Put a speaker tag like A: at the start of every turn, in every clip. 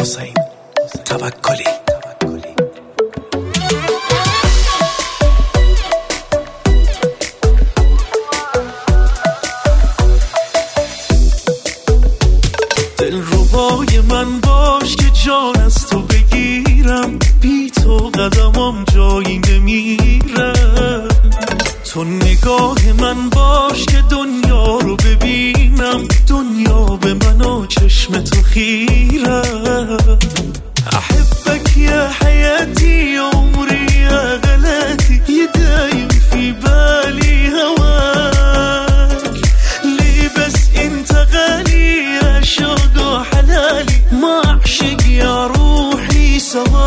A: حسین توکلی. دلربای من باش که جان از تو بگیرم، بی تو قدمم جایی نمیره. تو نگاه من باش که دنیا رو ببینم، دنیا به من و چشم تو خیره. احبك يا حياتي عمري يا غلاتي، يدايم في بالي هواك. ليه بس انت غالي يا شوق حلالي، ما اعشق يا روحي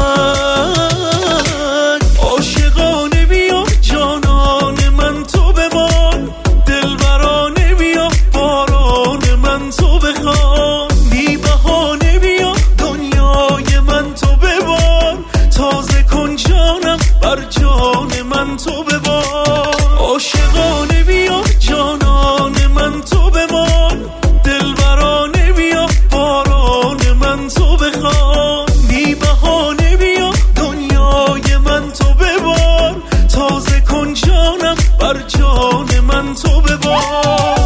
A: سواك. عاشقانه بیا جانان من تو بمان، دلبرانه بیا باران من تو بخوان. بی بهانه بیا دنیای من تو ببار، تازه کن جانم بر جان من تو ببار. عاشقانه بیا جانان من تو بمان، دلبرانه بیا باران من تو بخوان. بی بهانه بیا دنیای من تو ببار، تازه کن جانم بر جان من تو ببار.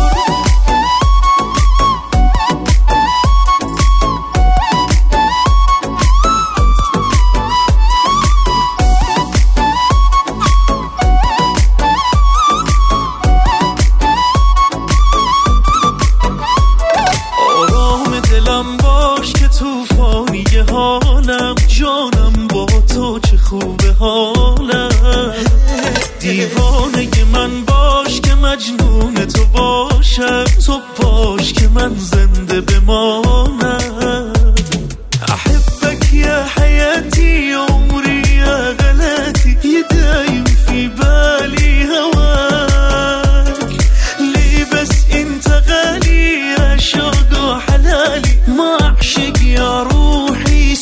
A: آرام دلم باش که توفانی حالم، جانم با تو چه خوبه حالم. دیوانه من باش که مجنون تو باشم، تو باش که من زنده بمانم. احبك يا حياتي عمري يا غلاتي، يدايم في بالي هواك. ليه بس انت غالي يا شوق حلالي، ما اعشق يا روحي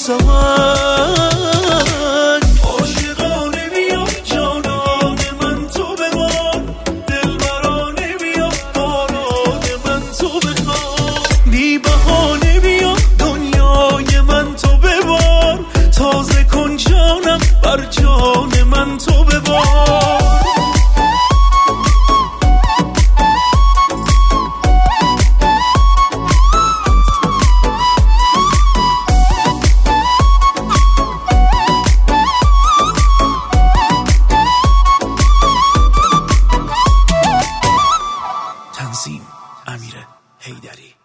A: سواك. عاشقانه بیا جانان من تو بمان، دلبرانه بیا باران من تو بخوان. بی بهانه بیا دنیای من تو ببار، تازه کن جانم بر جان من تو ببار. تنظیم امیر حیدری.